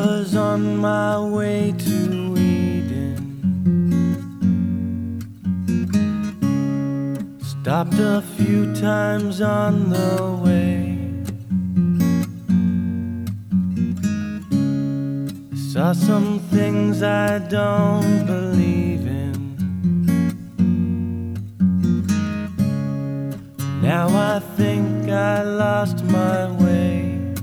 was on my way to Eden. Stopped a few times on the way. Saw some things I don't believe in. Now I think I lost my way.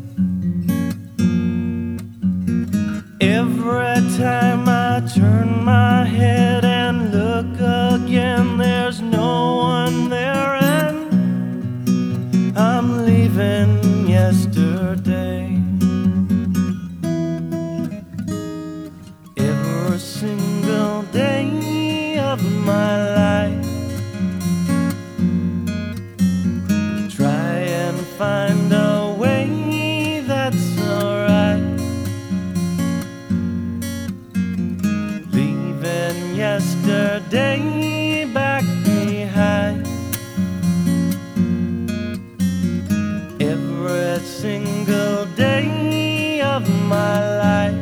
Every time I turn my head and look again, there's no one there, and I'm leaving yesterday. Every single day of my life, try and find a way that's alright. Leaving yesterday back behind. Every single day of my life.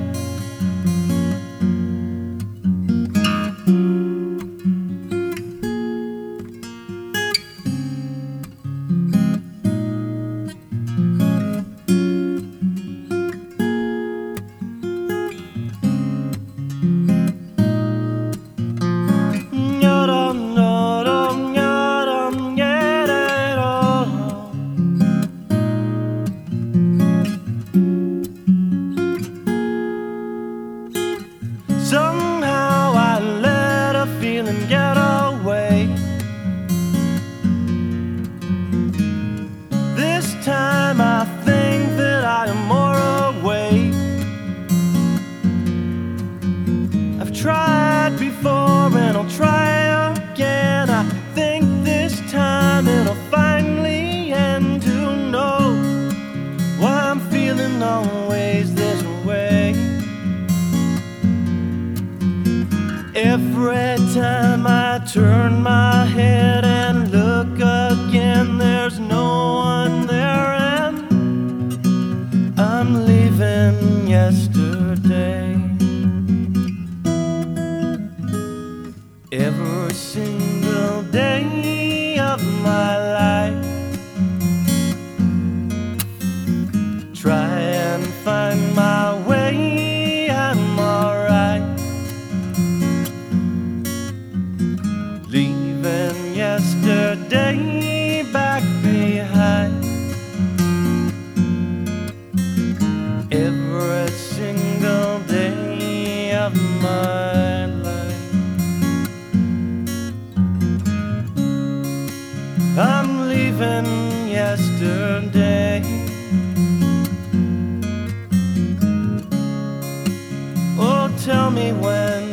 Somehow I let a feeling get away. This time I think that I am more awake. I've tried before and I'll try again. I think this time it'll finally end. To know why I'm feeling always this way. Every time I turn my head and look again, there's no one there, and I'm leaving yesterday. Every single day of my life, try and find my way, I'm alright. Leaving yesterday back behind. Every single day of my life, I'm leaving yesterday. Oh, tell me when